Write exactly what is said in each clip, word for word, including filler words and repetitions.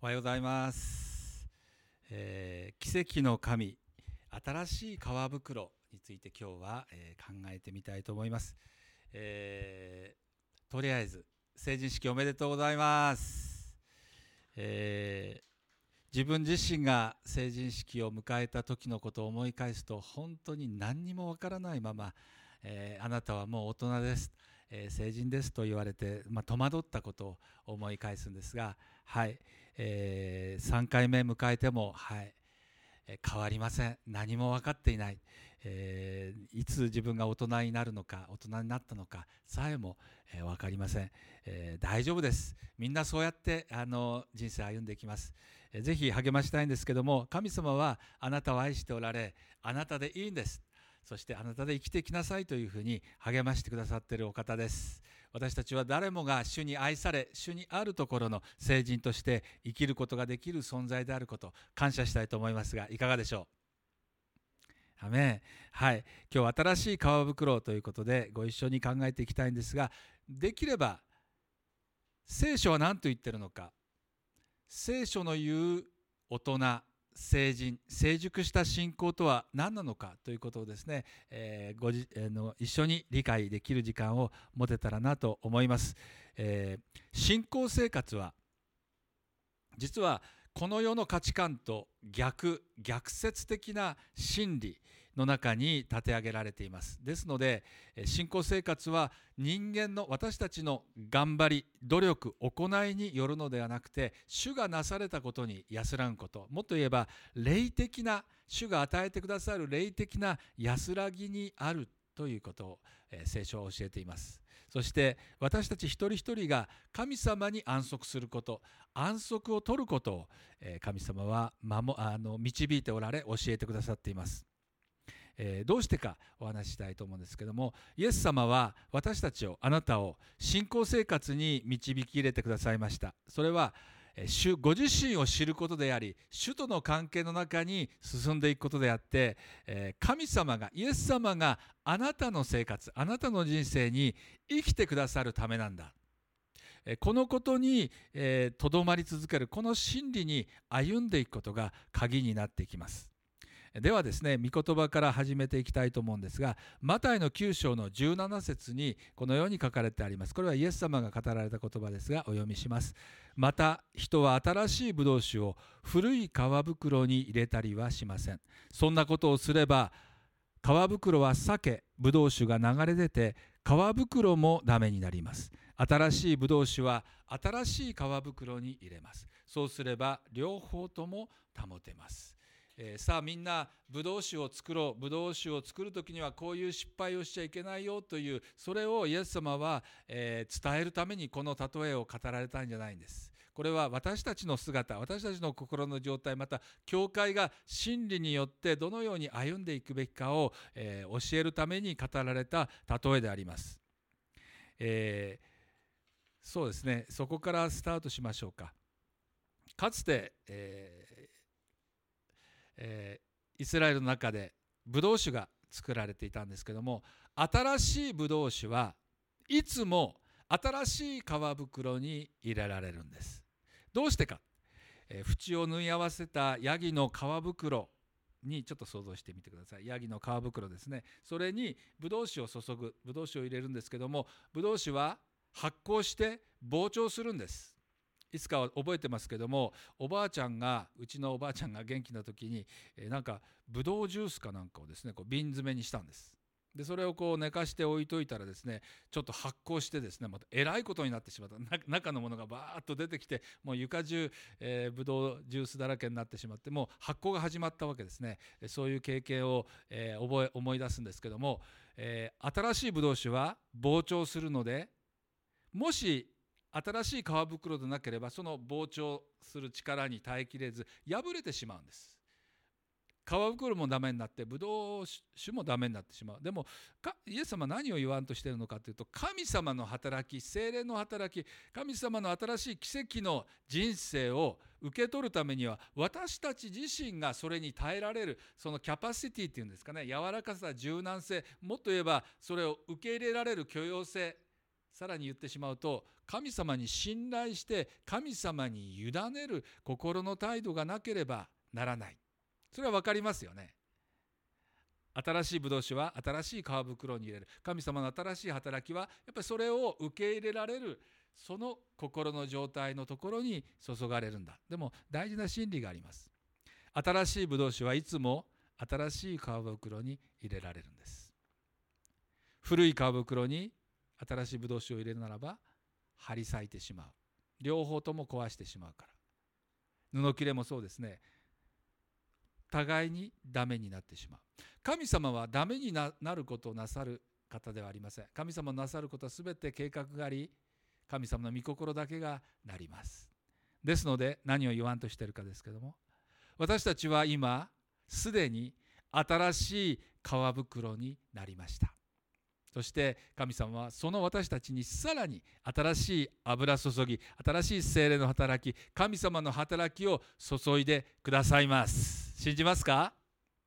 おはようございます、えー、奇跡の神新しい皮袋について今日は、えー、考えてみたいと思います、えー、とりあえず成人式おめでとうございます、えー、自分自身が成人式を迎えた時のことを思い返すと本当に何にもわからないまま、えー、あなたはもう大人です、えー、成人ですと言われて、まあ、戸惑ったことを思い返すんですが、はい、えー、さんかいめ迎えても、はい、えー変わりません。何も分かっていない、えーいつ自分が大人になるのか大人になったのかさえも、えー分かりません、えー大丈夫です。みんなそうやってあの人生歩んでいきます、えーぜひ励ましたいんですけども、神様はあなたを愛しておられ、あなたでいいんです。そしてあなたで生きていきなさいというふうに励ましてくださっているお方です。私たちは誰もが主に愛され、主にあるところの聖人として生きることができる存在であること、感謝したいと思いますが、いかがでしょう。アメン。はい。今日新しい皮袋ということでご一緒に考えていきたいんですが、できれば聖書は何と言ってるのか、聖書の言う大人、成人、成熟した信仰とは何なのかということをですね、えーごじえーの一緒に理解できる時間を持てたらなと思います、えー信仰生活は実はこの世の価値観と逆逆説的な真理の中に立て上げられています。ですので信仰生活は人間の私たちの頑張り努力行いによるのではなくて、主がなされたことに安らぐこと、もっと言えば霊的な、主が与えてくださる霊的な安らぎにあるということを、えー聖書は教えています。そして私たち一人一人が神様に安息すること、安息を取ることを、えー神様は守あの導いておられ教えてくださっています。えーどうしてかお話ししたいと思うんですけども、イエス様は私たちを、あなたを信仰生活に導き入れてくださいました。それはえー主ご自身を知ることであり、主との関係の中に進んでいくことであって、えー神様が、イエス様があなたの生活、あなたの人生に生きてくださるためなんだ。えーこのことにとどまり続ける、この真理に歩んでいくことが鍵になっていきます。ではですね、御言葉から始めていきたいと思うんですが、マタイのきゅう章のじゅうなな節にこのように書かれてあります。これはイエス様が語られた言葉ですが、お読みします。また人は新しいブドウ酒を古い皮袋に入れたりはしません。そんなことをすれば皮袋は裂け、ブドウ酒が流れ出て皮袋もダメになります。新しいブドウ酒は新しい皮袋に入れます。そうすれば両方とも保てます。えー、さあみんなブドウ酒を作ろう、ブドウ酒を作るときにはこういう失敗をしちゃいけないよという、それをイエス様は、えー伝えるためにこの例えを語られたんじゃないんです。これは私たちの姿、私たちの心の状態、また教会が真理によってどのように歩んでいくべきかを、えー教えるために語られた例えであります。えーそうですね、そこからスタートしましょうか。かつて、えーえーイスラエルの中でブドウ酒が作られていたんですけども、新しいブドウ酒はいつも新しい皮袋に入れられるんです。どうしてか、えー縁を縫い合わせたヤギの皮袋にちょっと想像してみてください。ヤギの皮袋ですね。それにブドウ酒を注ぐ、ブドウ酒を入れるんですけども、ブドウ酒は発酵して膨張するんです。いつかは覚えてますけども、おばあちゃんがうちのおばあちゃんが元気な時に、えーなんかブドウジュースかなんかをですね、こう瓶詰めにしたんです。でそれをこう寝かして置いといたらですね、ちょっと発酵してですね、またえらいことになってしまった。な中のものがバーッと出てきて、もう床中、えー、ブドウジュースだらけになってしまって、もう発酵が始まったわけですね。そういう経験を、えー覚え思い出すんですけども、えー新しいブドウ酒は膨張するので、もし新しい皮袋でなければその膨張する力に耐えきれず破れてしまうんです。皮袋もダメになってブドウ酒もダメになってしまう。でもイエス様は何を言わんとしているのかというと、神様の働き、聖霊の働き、神様の新しい奇跡の人生を受け取るためには私たち自身がそれに耐えられる、そのキャパシティっていうんですかね、柔らかさ、柔軟性、もっと言えばそれを受け入れられる許容性、 さらに言ってしまうと、神様に信頼して神様に委ねる心の態度がなければならない。それは分かりますよね。新しいブドウ酒は新しい皮袋に入れる。神様の新しい働きはやっぱりそれを受け入れられる、その心の状態のところに注がれるんだ。でも大事な真理があります。新しいブドウ酒はいつも新しい皮袋に入れられるんです。古い皮袋に新しいブドウ酒を入れるならば張り裂いてしまう。両方とも壊してしまうから。布切れもそうですね。互いにダメになってしまう。神様はダメになることをなさる方ではありません。神様のなさることはすべて計画があり、神様の御心だけがなります。ですので何を言わんとしているかですけども、私たちは今すでに新しい皮袋になりました。そして神様はその私たちにさらに新しい油注ぎ、新しい聖霊の働き、神様の働きを注いでくださいます。信じますか？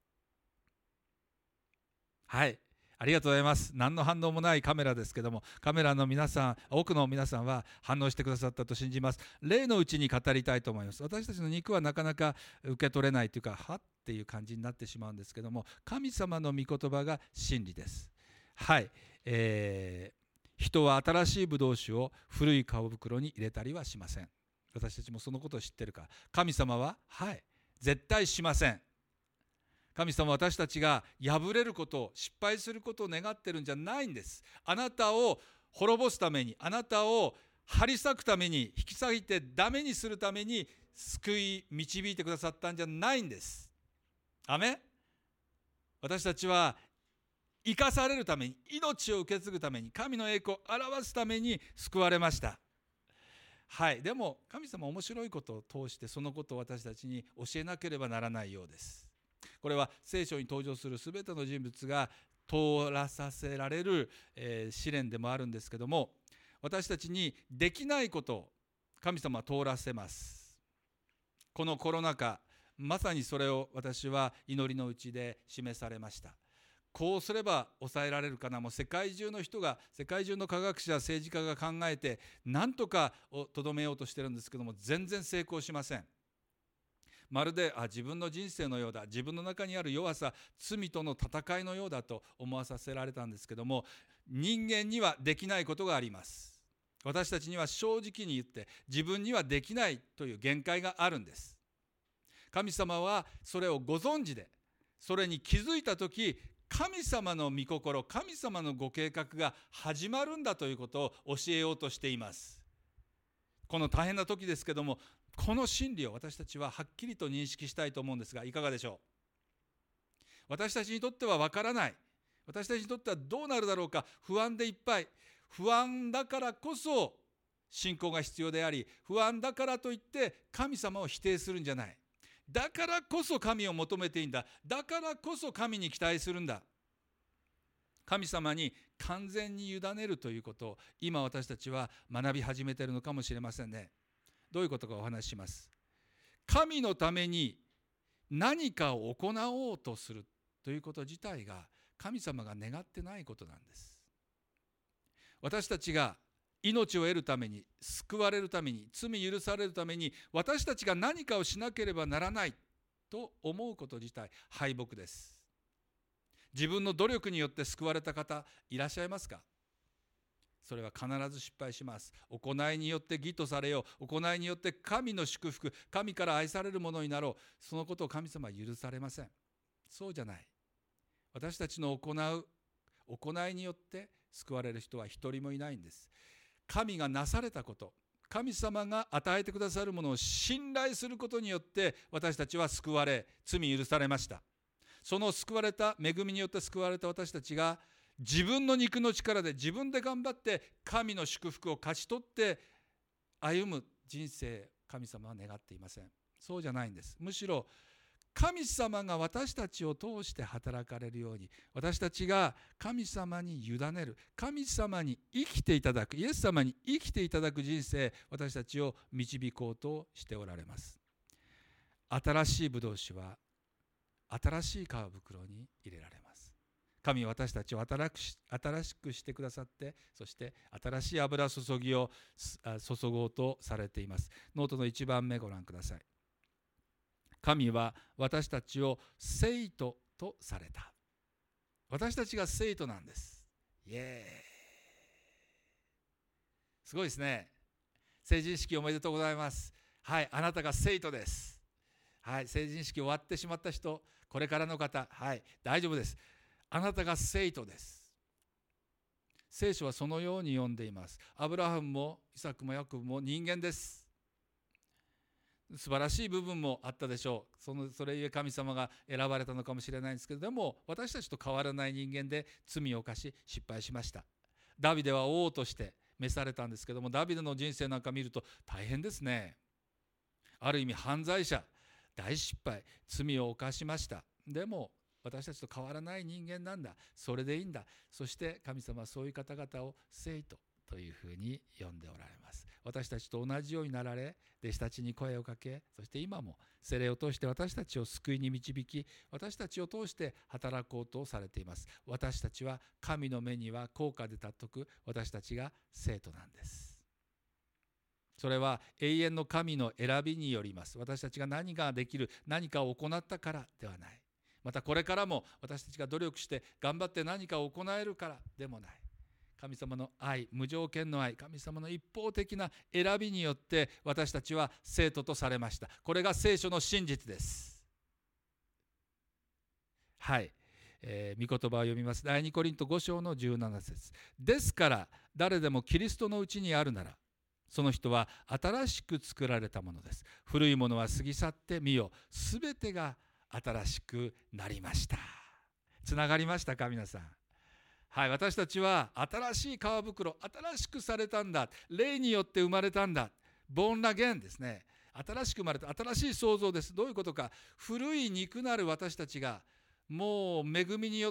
はい、ありがとうございます。何の反応もないカメラですけども、カメラの皆さん、多くの皆さんは反応してくださったと信じます。霊のうちに語りたいと思います。私たちの肉はなかなか受け取れないというか、はっていう感じになってしまうんですけども、神様の御言葉が真理です。はい、えー、人は新しいブドウ酒を古い皮袋に入れたりはしません。私たちもそのことを知ってるから。神様は、はい、絶対しません。神様は私たちが破れることを、失敗することを願ってるんじゃないんです。あなたを滅ぼすために、あなたを張り裂くために、引き裂いてダメにするために救い導いてくださったんじゃないんです。アメン。私たちは生かされるために、命を受け継ぐために、神の栄光を表すために救われました。はい、でも神様は面白いことを通してそのことを私たちに教えなければならないようです。これは聖書に登場するすべての人物が通らさせられる、えー、試練でもあるんですけども、私たちにできないことを神様は通らせます。このコロナ禍、まさにそれを私は祈りのうちで示されました。こうすれば抑えられるかな。もう世界中の人が、世界中の科学者、政治家が考えて何とかとどめようとしてるんですけども、全然成功しません。まるであ自分の人生のようだ、自分の中にある弱さ、罪との戦いのようだと思わさせられたんですけども、人間にはできないことがあります。私たちには正直に言って自分にはできないという限界があるんです。神様はそれをご存知で、それに気づいたとき、神様の御心、神様のご計画が始まるんだということを教えようとしています。この大変な時ですけども、この真理を私たちははっきりと認識したいと思うんですが、いかがでしょう。私たちにとってはわからない、私たちにとってはどうなるだろうか、不安でいっぱい。不安だからこそ信仰が必要であり、不安だからといって神様を否定するんじゃない。だからこそ神を求めていいんだ。だからこそ神に期待するんだ。神様に完全に委ねるということを今私たちは学び始めているのかもしれませんね。どういうことかお話しします。神のために何かを行おうとするということ自体が神様が願ってないことなんです。私たちが命を得るために、救われるために、罪許されるために私たちが何かをしなければならないと思うこと自体敗北です。自分の努力によって救われた方いらっしゃいますか。それは必ず失敗します。行いによって義とされよう、行いによって神の祝福、神から愛されるものになろう、そのことを神様は許されません。そうじゃない。私たちの行う行いによって救われる人は一人もいないんです。神がなされたこと、神様が与えてくださるものを信頼することによって私たちは救われ、罪許されました。その救われた、恵みによって救われた私たちが自分の肉の力で自分で頑張って神の祝福を勝ち取って歩む人生、神様は願っていません。そうじゃないんです。むしろ神様が私たちを通して働かれるように、私たちが神様に委ねる、神様に生きていただく、イエス様に生きていただく人生、私たちを導こうとしておられます。新しいブドウ酒は新しい皮袋に入れられます。 神は私たちを新しくしてくださって、そして新しい油注ぎを注ごうとされています。ノートのいちばんめご覧ください。神は私たちを聖徒とされた。私たちが聖徒なんです。イエーイ。すごいですね。成人式おめでとうございます。はい、あなたが聖徒です。はい、成人式終わってしまった人、これからの方、はい、大丈夫です。あなたが聖徒です。聖書はそのように読んでいます。アブラハムもイサクもヤコブも人間です。素晴らしい部分もあったでしょう。そのそれゆえ神様が選ばれたのかもしれないんですけど、でも私たちと変わらない人間で罪を犯し失敗しました。ダビデは王として召されたんですけども、ダビデの人生なんか見ると大変ですね。ある意味犯罪者、大失敗、罪を犯しました。でも私たちと変わらない人間なんだ、それでいいんだ。そして神様はそういう方々を聖徒というふうに呼んでおられます。私たちと同じようになられ、弟子たちに声をかけ、そして今も聖霊を通して私たちを救いに導き、私たちを通して働こうとされています。私たちは神の目には高価で尊く、私たちが聖徒なんです。それは永遠の神の選びによります。私たちが何ができる、何かを行ったからではない。またこれからも私たちが努力して頑張って何かを行えるからでもない。神様の愛、無条件の愛、神様の一方的な選びによって私たちは聖徒とされました。これが聖書の真実です。はい、えー、御言葉を読みます。第二コリントご章のじゅうなな節。ですから誰でもキリストのうちにあるなら、その人は新しく作られたものです。古いものは過ぎ去ってみよ、すべてが新しくなりました。つながりましたか皆さん。はい、私たちは新しい皮袋、新しくされたんだ。霊によって生まれたんだ。ボーンラゲンですね。新しく生まれた、新しい創造です。どういうことか。古い肉なる私たちがもう恵みによって、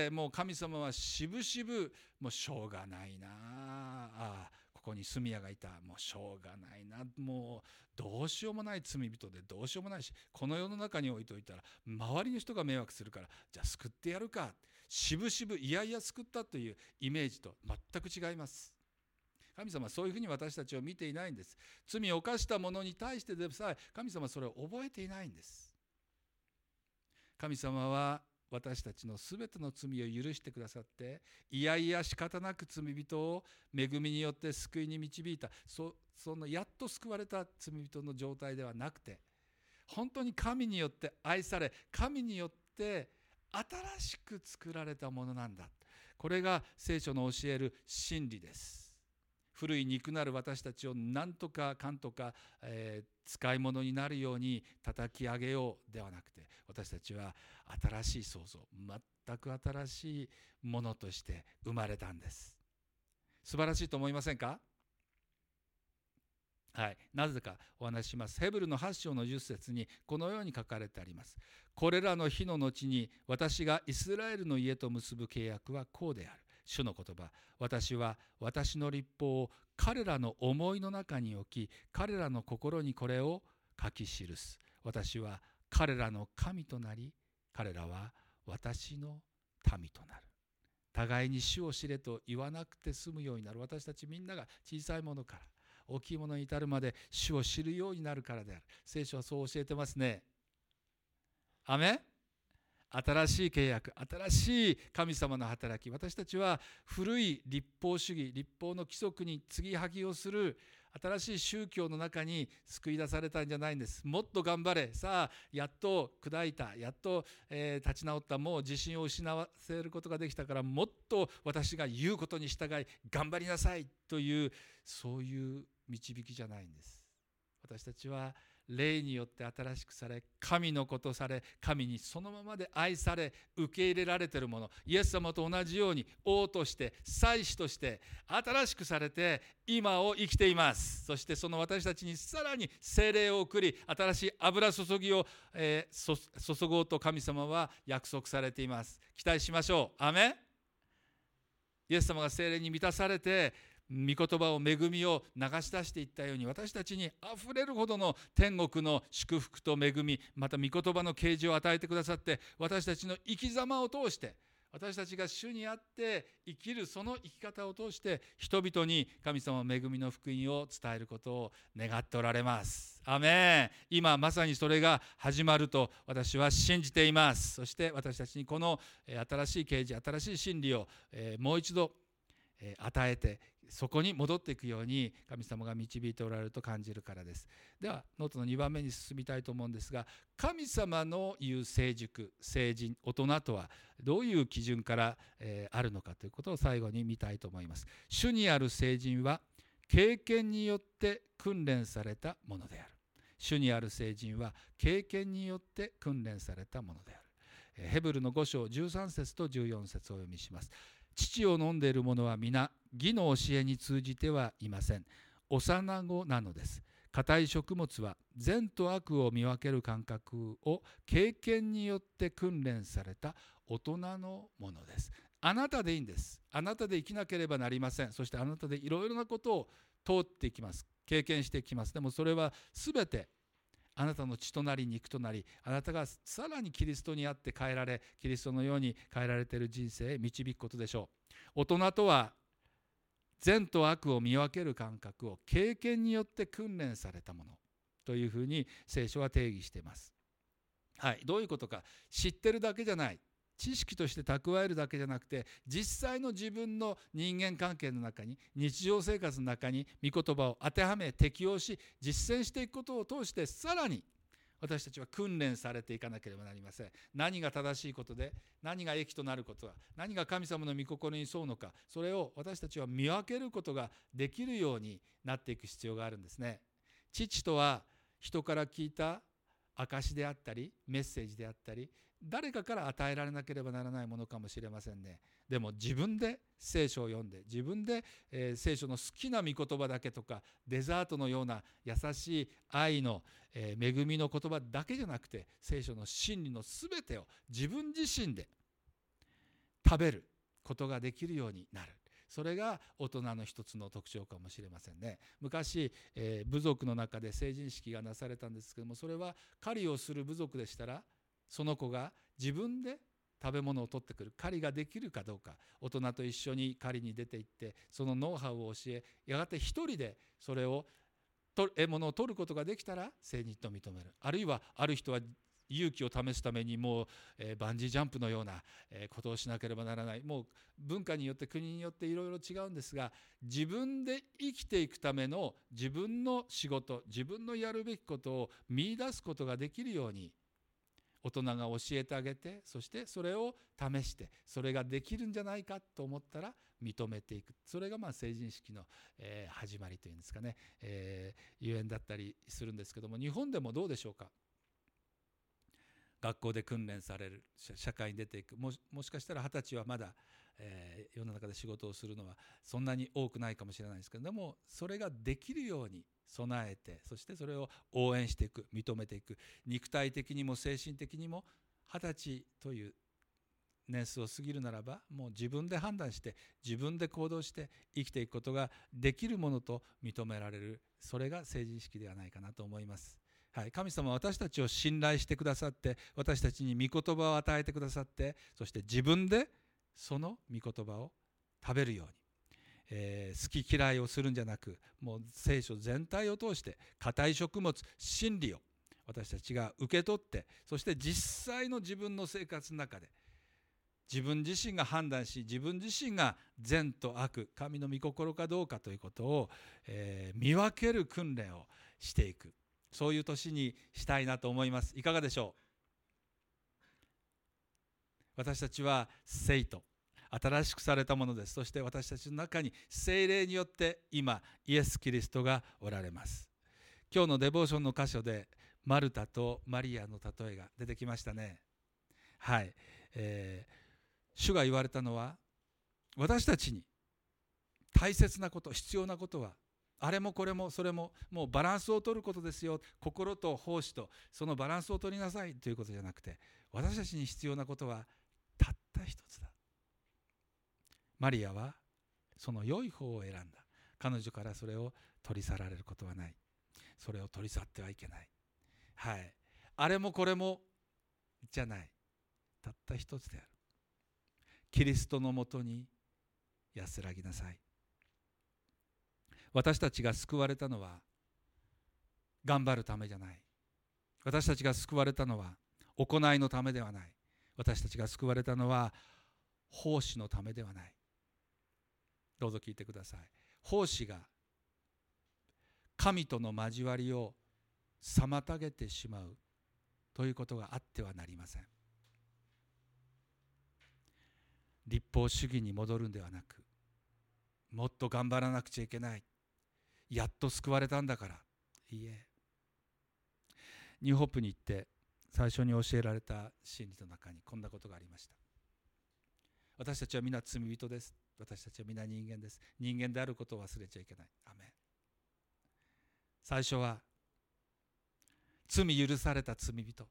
もう神様はしぶしぶ、もうしょうがないなあ、ここに住み屋がいた、もうしょうがないな、もうどうしようもない罪人でどうしようもないし、この世の中に置いといたら周りの人が迷惑するから、じゃあ救ってやるか、しぶしぶいやいや救ったというイメージと全く違います。神様はそういうふうに私たちを見ていないんです。罪を犯した者に対してでさえ神様はそれを覚えていないんです。神様は私たちのすべての罪を許してくださって、いやいや仕方なく罪人を恵みによって救いに導いた、 そ, そのやっと救われた罪人の状態ではなくて、本当に神によって愛され、神によって新しく作られたものなんだ。これが聖書の教える真理です。古い肉なる私たちを何とかかんとか、えー、使い物になるように叩き上げようではなくて、私たちは新しい創造、全く新しいものとして生まれたんです。素晴らしいと思いませんか？はい、なぜかお話しします。ヘブルのはち章のじゅっ節にこのように書かれてあります。これらの日の後に私がイスラエルの家と結ぶ契約はこうである。主の言葉、私は私の律法を彼らの思いの中に置き、彼らの心にこれを書き記す。私は彼らの神となり、彼らは私の民となる。互いに主を知れと言わなくて済むようになる。私たちみんなが小さいものから大きいものに至るまで主を知るようになるからである。聖書はそう教えてますね。アメン。新しい契約、新しい神様の働き。私たちは古い律法主義、律法の規則に継ぎはぎをする新しい宗教の中に救い出されたんじゃないんです。もっと頑張れ、さあやっと砕いた、やっと、えー、立ち直った、もう自信を失わせることができたから、もっと私が言うことに従い頑張りなさいという、そういう導きじゃないんです。私たちは霊によって新しくされ、神の子とされ、神にそのままで愛され受け入れられているもの、イエス様と同じように王として祭司として新しくされて今を生きています。そしてその私たちにさらに聖霊を送り、新しい油注ぎを、えー、注ごうと神様は約束されています。期待しましょう。アメン。イエス様が聖霊に満たされて御言葉を、恵みを流し出していったように、私たちにあふれるほどの天国の祝福と恵み、また御言葉の啓示を与えてくださって、私たちの生き様を通して私たちが主にあって生きるその生き方を通して人々に神様の恵みの福音を伝えることを願っておられます。アメン。今まさにそれが始まると私は信じています。そして私たちにこの新しい啓示、新しい真理をもう一度与えて、そこに戻っていくように神様が導いておられると感じるからです。ではノートのにばんめに進みたいと思うんですが、神様の言う成熟、成人、大人とはどういう基準から、えー、あるのかということを最後に見たいと思います。主にある成人は経験によって訓練されたものである。主にある成人は経験によって訓練されたものである。ヘブルのご章じゅうさん節とじゅうよん節をお読みします。乳を飲んでいる者は皆義の教えに通じてはいません。幼子なのです。硬い食物は善と悪を見分ける感覚を経験によって訓練された大人のものです。あなたでいいんです。あなたで生きなければなりません。そしてあなたでいろいろなことを通っていきます。経験していきます。でもそれはすべてあなたの血となり肉となり、あなたがさらにキリストにあって変えられ、キリストのように変えられている人生へ導くことでしょう。大人とは善と悪を見分ける感覚を経験によって訓練されたものというふうに聖書は定義しています。はい、どういうことか。知ってるだけじゃない。知識として蓄えるだけじゃなくて、実際の自分の人間関係の中に、日常生活の中に御言葉を当てはめ適用し実践していくことを通して、さらに私たちは訓練されていかなければなりません。何が正しいことで、何が益となることか、何が神様の御心に沿うのか、それを私たちは見分けることができるようになっていく必要があるんですね。父とは人から聞いた証であったりメッセージであったり、誰かから与えられなければならないものかもしれませんね。でも自分で聖書を読んで、自分で、えー、聖書の好きな御言葉だけとか、デザートのような優しい愛の、えー、恵みの言葉だけじゃなくて、聖書の真理のすべてを自分自身で食べることができるようになる。それが大人の一つの特徴かもしれませんね。昔、えー、部族の中で成人式がなされたんですけども、それは狩りをする部族でしたら、その子が自分で食べ物を取ってくる、狩りができるかどうか、大人と一緒に狩りに出て行ってそのノウハウを教え、やがて一人でそれを獲物を取ることができたら成人と認める。あるいはある人は勇気を試すためにもう、えー、バンジージャンプのような、えー、ことをしなければならない。もう文化によって国によっていろいろ違うんですが、自分で生きていくための自分の仕事、自分のやるべきことを見出すことができるように大人が教えてあげて、そしてそれを試して、それができるんじゃないかと思ったら認めていく。それがまあ成人式の、えー、始まりというんですかね、えー、ゆえんだったりするんですけども、日本でもどうでしょうか。学校で訓練される、社会に出ていく、も し, もしかしたら二十歳はまだ、えー、世の中で仕事をするのはそんなに多くないかもしれないですけど、でもそれができるように備えて、そしてそれを応援していく、認めていく。肉体的にも精神的にも二十歳という年数を過ぎるならば、もう自分で判断して自分で行動して生きていくことができるものと認められる、それが成人式ではないかなと思います。はい、神様は私たちを信頼してくださって、私たちに御言葉を与えてくださって、そして自分でその御言葉を食べるように、えー、好き嫌いをするんじゃなく、もう聖書全体を通して硬い食物、真理を私たちが受け取って、そして実際の自分の生活の中で自分自身が判断し、自分自身が善と悪、神の御心かどうかということを、えー、見分ける訓練をしていく、そういう年にしたいなと思います。いかがでしょう。私たちは聖徒、新しくされたものです。そして私たちの中に聖霊によって今イエス・キリストがおられます。今日のデボーションの箇所でマルタとマリアの例えが出てきましたね。はい、えー、主が言われたのは、私たちに大切なこと、必要なことはあれもこれもそれも、もうバランスを取ることですよ。心と奉仕とそのバランスを取りなさいということじゃなくて、私たちに必要なことはたった一つだ。マリアはその良い方を選んだ。彼女からそれを取り去られることはない。それを取り去ってはいけない。はい、あれもこれもじゃない。たった一つである。 キリストのもとに安らぎなさい。私たちが救われたのは頑張るためじゃない。私たちが救われたのは行いのためではない。私たちが救われたのは奉仕のためではない。どうぞ聞いてください。奉仕が神との交わりを妨げてしまうということがあってはなりません。立法主義に戻るんではなく、もっと頑張らなくちゃいけない、やっと救われたんだから。いいえ、ニューホープに行って最初に教えられた真理の中にこんなことがありました。私たちは皆罪人です。私たちは皆人間です。人間であることを忘れちゃいけない。アメン。最初は罪許された罪人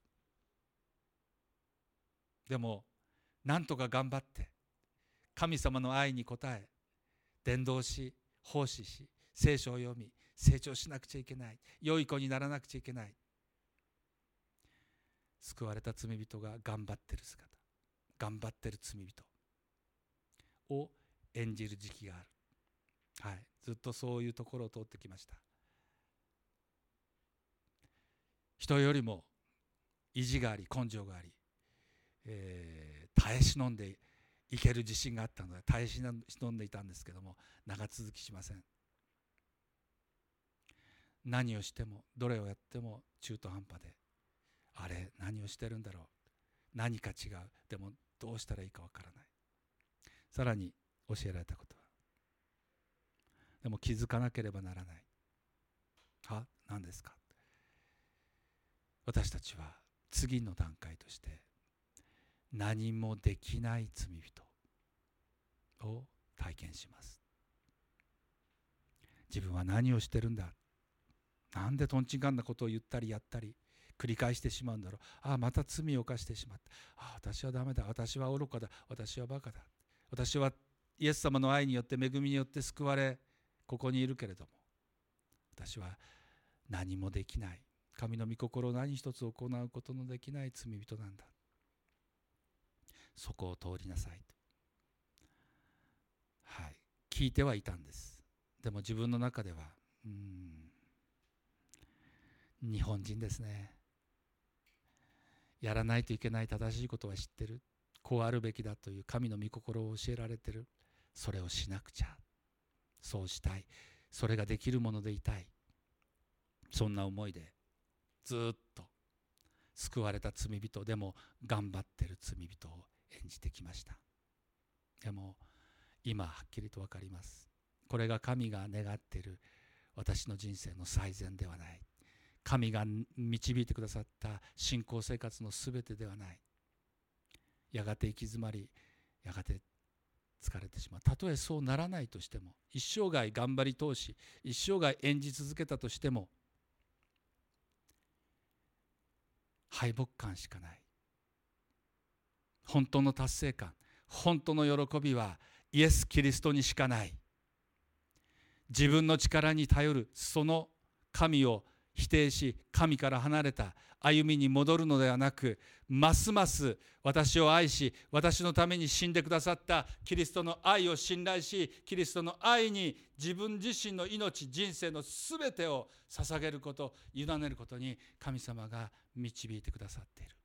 でも、なんとか頑張って神様の愛に応え、伝道し、奉仕し、聖書を読み、成長しなくちゃいけない。良い子にならなくちゃいけない。救われた罪人が頑張ってる姿、頑張ってる罪人を演じる時期がある。はい、ずっとそういうところを通ってきました。人よりも意地があり、根性があり、えー、耐え忍んでいける自信があったので耐え忍んでいたんですけども、長続きしません。何をしてもどれをやっても中途半端で、あれ何をしてるんだろう、何か違う、でもどうしたらいいかわからない。さらに教えられたことは、でも気づかなければならない。は何ですか。私たちは次の段階として何もできない罪人を体験します。自分は何をしてるんだ、なんでとんちんかんなことを言ったりやったり繰り返してしまうんだろう。ああ、また罪を犯してしまった。ああ、私はダメだ、私は愚かだ、私はバカだ、私はイエス様の愛によって恵みによって救われここにいるけれども、私は何もできない、神の御心を何一つ行うことのできない罪人なんだ。そこを通りなさいと、はい、聞いてはいたんです。でも自分の中では、うーん日本人ですね。やらないといけない正しいことは知ってる。こうあるべきだという神の御心を教えられてる。それをしなくちゃ。そうしたい。それができるものでいたい。そんな思いでずっと救われた罪人でも頑張ってる罪人を演じてきました。でも今はっきりと分かります。これが神が願っている私の人生の最善ではない。神が導いてくださった信仰生活のすべてではない。やがて行き詰まり、やがて疲れてしまう。たとえそうならないとしても、一生涯頑張り通し、一生涯演じ続けたとしても、敗北感しかない。本当の達成感、本当の喜びはイエス・キリストにしかない。自分の力に頼るその神を否定し、神から離れた歩みに戻るのではなく、ますます私を愛し、私のために死んでくださったキリストの愛を信頼し、キリストの愛に自分自身の命、人生のすべてを捧げること、委ねることに神様が導いてくださっている。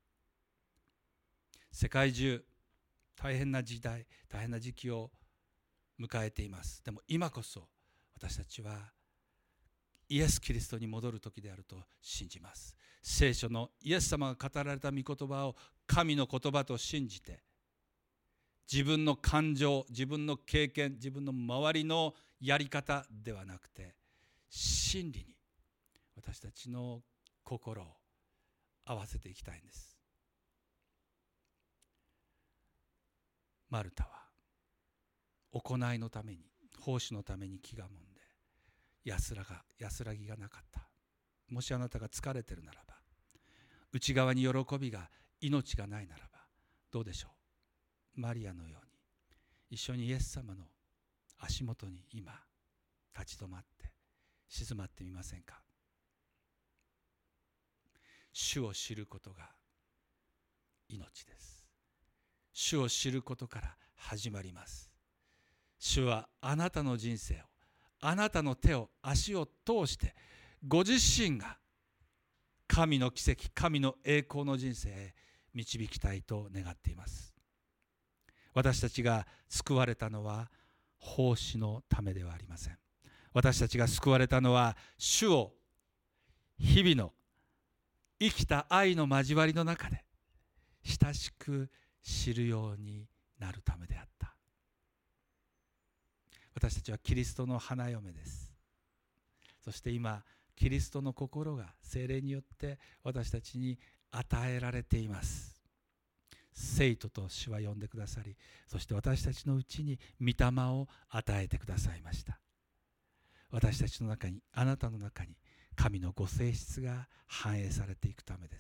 世界中大変な時代、大変な時期を迎えています。でも今こそ私たちはイエス・キリストに戻る時であると信じます。聖書のイエス様が語られた御言葉を神の言葉と信じて、自分の感情、自分の経験、自分の周りのやり方ではなくて、真理に私たちの心を合わせていきたいんです。マルタは行いのために、奉仕のために気がもんで安らが安らぎがなかった。もしあなたが疲れているならば、内側に喜びが、命がないならばどうでしょう。マリアのように一緒にイエス様の足元に今立ち止まって静まってみませんか。主を知ることが命です。 主を知ることから始まります。主はあなたの人生を、あなたの手を足を通してご自身が神の奇跡、神の栄光の人生へ導きたいと願っています。私たちが救われたのは奉仕のためではありません。私たちが救われたのは主を日々の生きた愛の交わりの中で親しく知るようになるためであった。私たちはキリストの花嫁です。そして今キリストの心が聖霊によって私たちに与えられています。聖徒と主は呼んでくださり、そして私たちのうちに御霊を与えてくださいました。私たちの中に、あなたの中に神のご性質が反映されていくためです。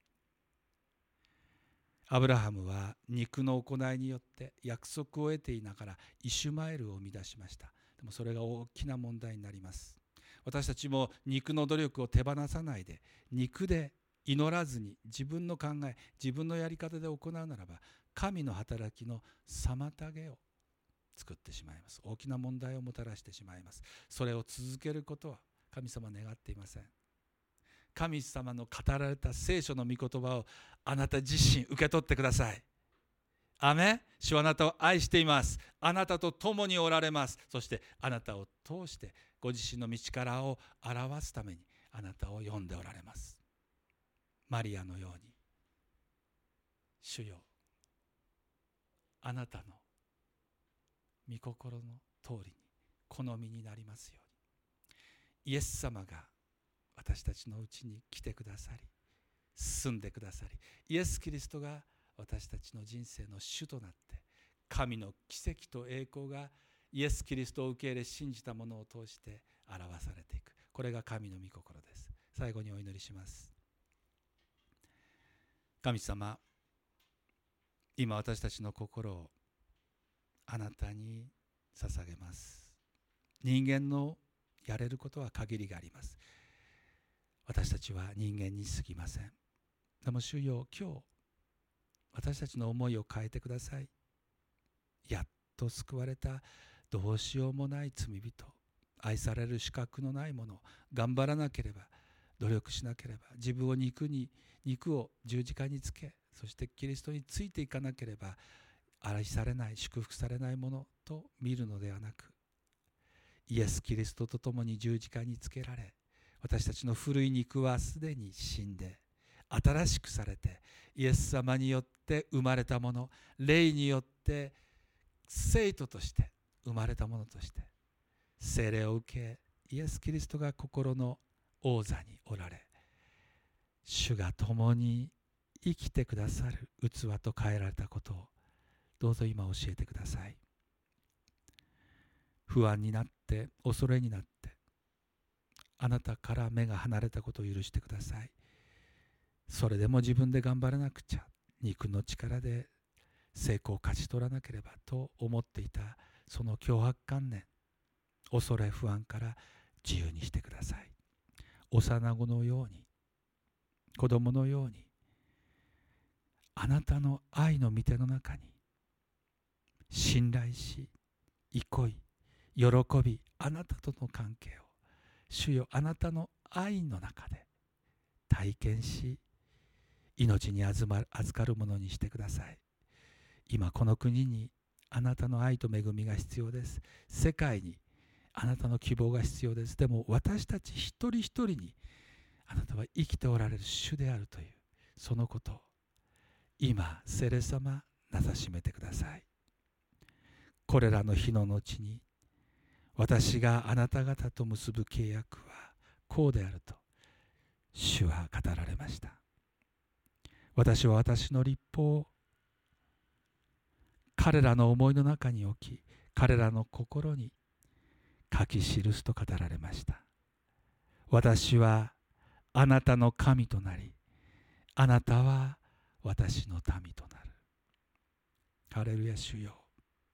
アブラハムは肉の行いによって約束を得ていながらイシュマエルを生み出しました。でもそれが大きな問題になります。私たちも肉の努力を手放さないで、肉で祈らずに自分の考え、自分のやり方で行うならば、神の働きの妨げを作ってしまいます。大きな問題をもたらしてしまいます。それを続けることは神様は願っていません。神様の語られた聖書の御言葉をあなた自身受け取ってください。アメン。主はあなたを愛しています。あなたと共におられます。そしてあなたを通してご自身の道からを表すためにあなたを呼んでおられます。マリアのように、主よ、あなたの御心の通りに好みになりますように。イエス様が私たちのうちに来てくださり、住んでくださり、イエス・キリストが私たちの人生の主となって、神の奇跡と栄光がイエス・キリストを受け入れ信じた者を通して表されていく。これが神の御心です。最後にお祈りします。神様、今私たちの心をあなたに捧げます。人間のやれることは限りがあります。私たちは人間に過ぎません。でも主よ、今日私たちの思いを変えてください。やっと救われたどうしようもない罪人、愛される資格のないもの、頑張らなければ、努力しなければ、自分を肉に肉を十字架につけ、そしてキリストについていかなければ愛されない、祝福されないものと見るのではなく、イエス・キリストと共に十字架につけられ、私たちの古い肉はすでに死んで新しくされて、イエス様によって生まれたもの、霊によって聖徒として生まれたものとして聖霊を受け、イエス・キリストが心の王座におられ、主が共に生きてくださる器と変えられたことをどうぞ今教えてください。不安になって恐れになってあなたから目が離れたことを許してください。それでも自分で頑張らなくちゃ、肉の力で成功を勝ち取らなければと思っていたその強迫観念、恐れ不安から自由にしてください。幼子のように、子供のように、あなたの愛の御手の中に信頼し、憩い、喜び、あなたとの関係を主よ、あなたの愛の中で体験し、命に預かるものにしてください。今この国にあなたの愛と恵みが必要です。世界にあなたの希望が必要です。でも私たち一人一人にあなたは生きておられる主であるというそのことを今聖霊様なさしめてください。これらの日の後に私があなた方と結ぶ契約はこうであると主は語られました。私は私の律法を彼らの思いの中に置き、彼らの心に書き記すと語られました。私はあなたの神となり、あなたは私の民となる。ハレルヤ、主よ。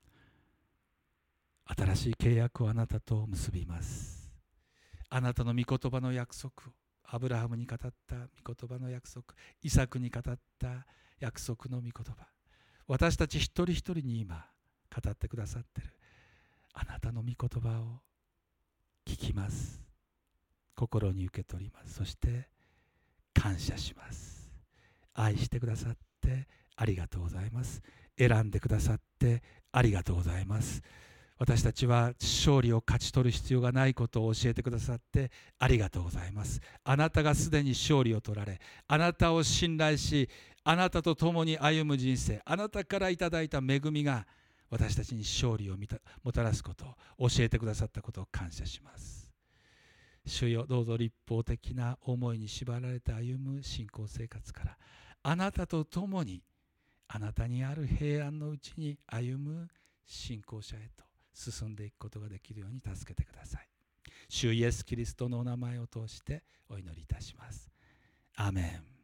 新しい契約をあなたと結びます。あなたの御言葉の約束を、アブラハムに語った御言葉の約束、イサクに語った約束の御言葉、 私たち一人一人に今語ってくださっているあなたの御言葉を聞きます。心に受け取ります。そして感謝します。愛してくださってありがとうございます。選んでくださってありがとうございます。私たちは勝利を勝ち取る必要がないことを教えてくださってありがとうございます。あなたがすでに勝利を取られ、あなたを信頼し、あなたと共に歩む人生、あなたからいただいた恵みが私たちに勝利をもたらすことを教えてくださったことを感謝します。主よ、どうぞ立法的な思いに縛られて歩む信仰生活から、あなたと共にあなたにある平安のうちに歩む信仰者へと進んでいくことができるように助けてください。主イエスキリストのお名前を通してお祈りいたします。アーメン。